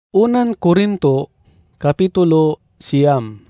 Unan Korinto, Kapitulo 9.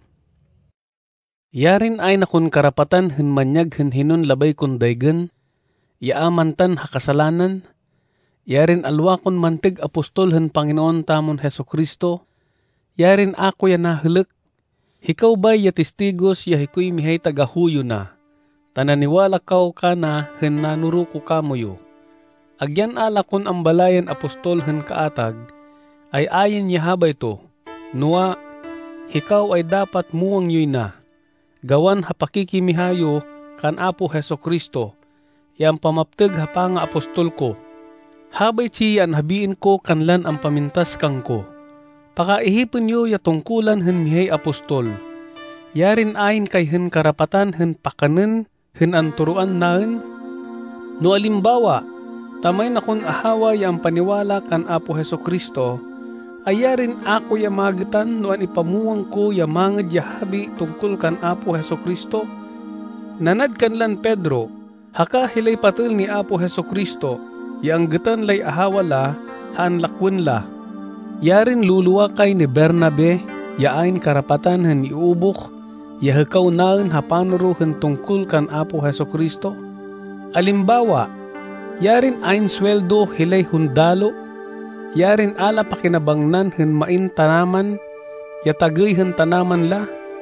Yarin ay nakon karapatan hen manyag hen hinon labay kon daygen, yaamantan hakasalanan, yarin alwa kon mantig apostol hen Panginoon tamon Heso Kristo, yarin ako ya nahulek, hikaw bay ya testigos ya hikoy mihay tagahuyo na, tananiwala kaw kana hen nanuro ko kamoyo. Agyan ala kon ambalayan apostol hen kaatag, ay ayin yahabay to, nuwa, hikaw ay dapat muwang yoy na, gawan hapakikimihayo kan Apo Heso Kristo, yang pamapteg hapa nga apostol ko. Habay chiyan habiin ko kanlan ang pamintas kang ko. Pakaihipon yo ya tungkulan hen mihay apostol. Yarin ayin kay hen karapatan hen pakanen hen anturuan naen. No alimbawa, tamay na kon ahawa yang paniwala kan Apo Heso Kristo, ayarin ako ya magitan no an ipamuwang ko ya manged yahabi tungkol kan Apo Heso Kristo. Nanad kanlan Pedro, haka hilay patel ni Apo Heso Kristo, yang getan lay ahawala, haan lakwin la. Yarin luluwa kay ni Bernabe, yaain karapatan hen iubok, ya hekaw naen hapanuro hen tungkol kan Apo Heso Kristo. Alimbawa, yarin ain sweldo hilay hundalo, yarin ala pakinabangnan hen main tanaman, ya tagay hen tanaman la,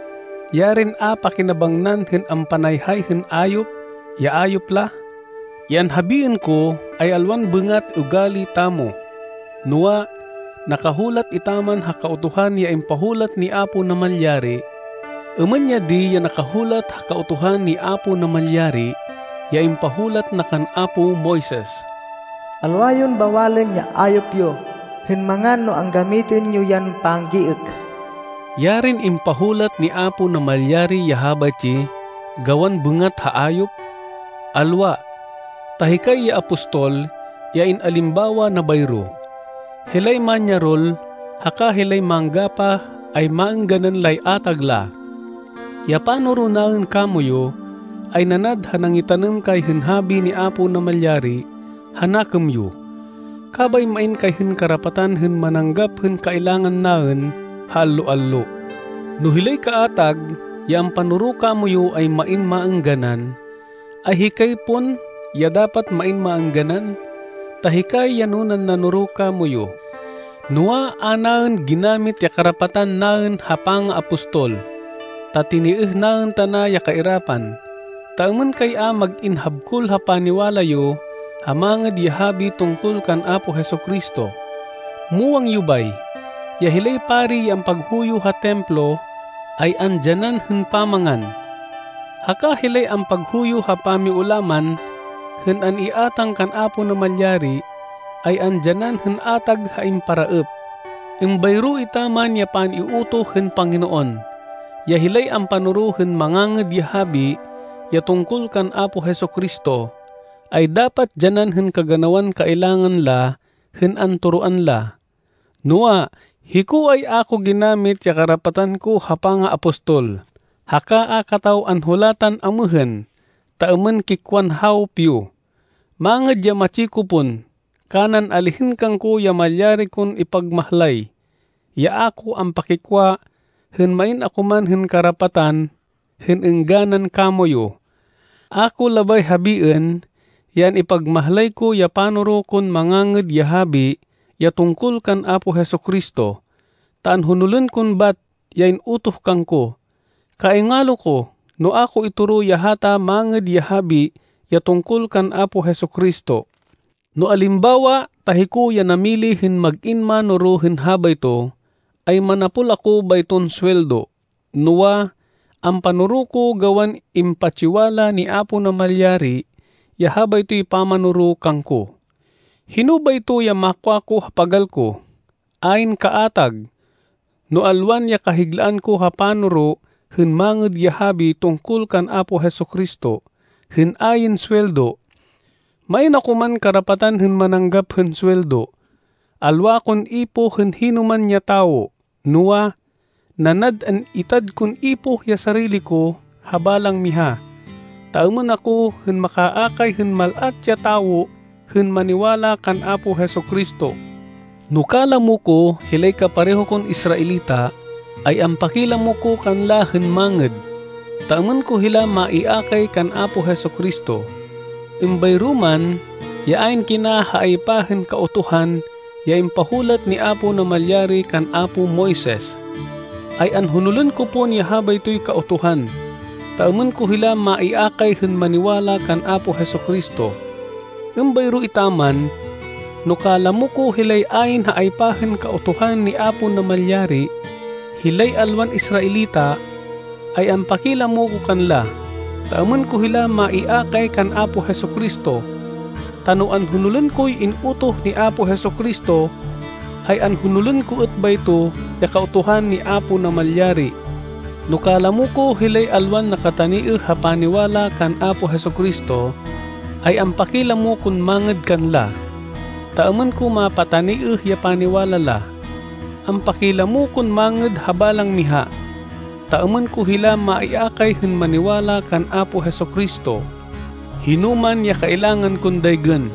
yarin a pakinabangnan hen ampanayhay hen ayop, ya ayop la. Yan habiin ko ay alwan bengat ugali tamo. Nuwa, nakahulat itaman hakautuhan ya impahulat ni Apo na malyari, umanya di ya nakahulat hakautuhan ni Apo na malyari, ya impahulat na kan Apo Moises. Alwayon bawalen ya ayop yo, hen mangan no ang gamitin nyo yan panggiik. Yarin impahulat ni Apo na malyari yahabachi, gawan bengat haayop. Alwa, tahikay ya apostol, ya in alimbawa na bayro. Hilay manyarol, haka hilay manggapa, ay maangganan lay atagla. Ya panuro naen kamoyo, ay nanad hanangitanem kay henhabi ni Apo na malyari, hanakem yu. Kabay main kay hen karapatan hen mananggap hen kailangan naen, halo-allo. No hilay kaatag, yang panuro kamoyo ay main maangganan, ay hikay pon, ya dapat main maangganan, tahikay yanunan nanuro kamoyo. Nuwa anaen ginamit ya karapatan naen hapang apostol, tatiniih naen tana ya kairapan, taaman kay a mag-inhabkul hapaniwala yo, hamangad yahabi tungkol kan Apo Heso Kristo. Muwang yubay, yahilay pari ang paghuyo ha templo, ay andyanan hen pamangan. Haka hilay ang paghuyo ha pamiulaman, hen an iatang kan Apo na malyari, ay andyanan hen atag ha imparaep. Imbayro itaman ya pan iuto hen Panginoon, yahilay ang panuro hen manganged yahabi, ya tungkol kan Apo Heso Kristo, ay dapat dyanan hen kaganawan kailangan la, hen anturuan la. Nuwa, hiku ay ako ginamit ya karapatan ko hapanga apostol, haka akataw anhulatan amuhen, taaman kikwan haw piyo. Manged ya machikupon, kanan alihin kang ko ya malyari kon ipagmahlay, ya ako ang pakikwa, hen main ako man hen karapatan, hen engganan kamoyo. Ako labay habiin, yan ipagmahlay ko ya panuro kon manganged yahabi, ya tungkol kan Apo Heso Kristo, taan hunulen kon bat, yain utoh kang ko. Kaingalo ko, no ako ituro yahata manged yahabi, ya tungkol kan Apo Heso Kristo. No alimbawa, tahiku ya namili hin mag-inma nuro hin habay to, ay manapul ako bayton sweldo. Nuwa, ang panuro ko gawan impachiwala ni Apo na malyari, ya habay to'y pamanuro kang ko. Hinubay to ya makwa ko hapagal ko, ain kaatag, no alwan ya kahiglaan ko hapanuro, hin manged yahabi tungkol kan Apo Heso Kristo, hin ayin sweldo. May nakuman karapatan hin mananggap hin sweldo, alwa kon ipo hin hinuman niya tao, nuwa, nanad an itad kun ipo ya sarili ko, habalang miha. Tauman ako hin makaakay hin malat ya tao, hin maniwala kan Apo Heso Kristo. Nukala mo ko hilay kapareho kon Israelita, ay ampakila mo ko kanla hen manged. Taaman ko hila maiakay kan Apo Hesukristo. Imbayruman, yaain kina haaypahen kautuhan, yain pahulat ni Apo na malyari kan Apo Moises. Ay anhunulun ko po niya habay to'y kautuhan. Taaman ko hila maiakay hen maniwala kan Apo Hesukristo. Imbayro itaman, nukala mo ko hilay ayin haaypahen kautuhan ni Apo na malyari, hilay alwan Israelita, ay ampakila mo ko kanla. Taaman ko hila maiakay kan Apo Hesukristo. Tanuan hunulun ko'y inutoh ni Apo Hesukristo, ay anhunulun ko at bayto ya kautuhan ni Apo na malyari. Nukala mo ko hilay alwan nakataniih hapaniwala kan Apo Hesukristo, ay ampakila mo kun manged kanla. Taaman ko mapataniih ya paniwala la. Ampakila mo kun manged habalang miha. Taaman ko hila maiakay hen maniwala kan Apo Hesukristo. Hinuman ya kailangan kun daygen.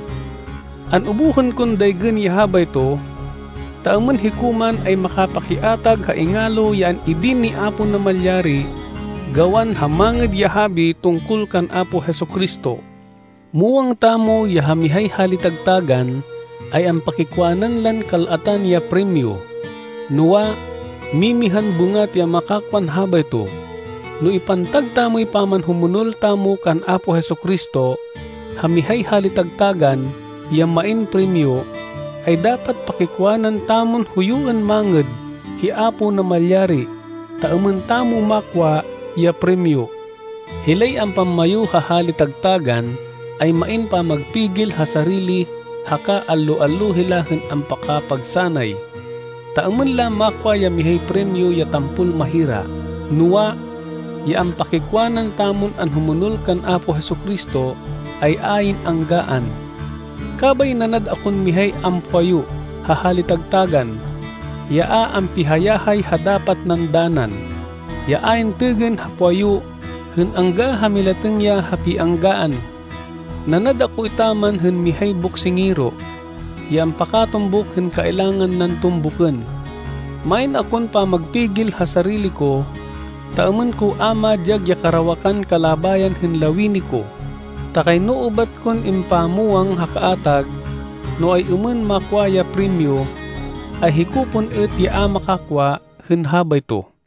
An ubuhon kun daygen ya habay to, taaman hikuman ay makapakiatag haingalo yan idin ni Apo na malyari, gawan hamanged ya habi tungkol kan Apo Hesukristo. Muwang tamo ya hamihay halitagtagan, ay ang pakikwanan lan kalatan ya premyo. Nuwa, mimihan bungat ya makakwan habay to. No ipantag tamo'y paman humunol tamo kan Apo Hesukristo, hamihay halitagtagan, ya main premyo, ay dapat pakikwanan tamon huyuan manged, hi Apo na malyari, taaman tamo makwa, ya premyo. Hilay ang pamayo hahalitagtagan, ay main pa magpigil ha sarili, haka allo-allo hilahen ang pakapagsanay. Taaman la makwa ya mihay premyo ya tampul mahira. Nuwa, ya ang pakikwanan tamon an humunol kan Apo Hesukristo, ay ayin anggaan. Kabay nanad akon mihay ampayo, hahalitagtagan, yaa ang pihayahay hadapat ng danan. Yaain tegen hapayo, hen angga hamilateng ya hapi anggaan. Nanad ako itaman hen mihay buksingiro, yang pakatumbok hen kailangan ng tumbuken. Main akon pa magpigil ha sarili ko, taaman ko ama jag ya karawakan kalabayan hen lawini ko. Takay nuubat kon impamuang hakaatag, no ay uman makwa ya premyo, ay hikupon et ya makakwa hen habay to.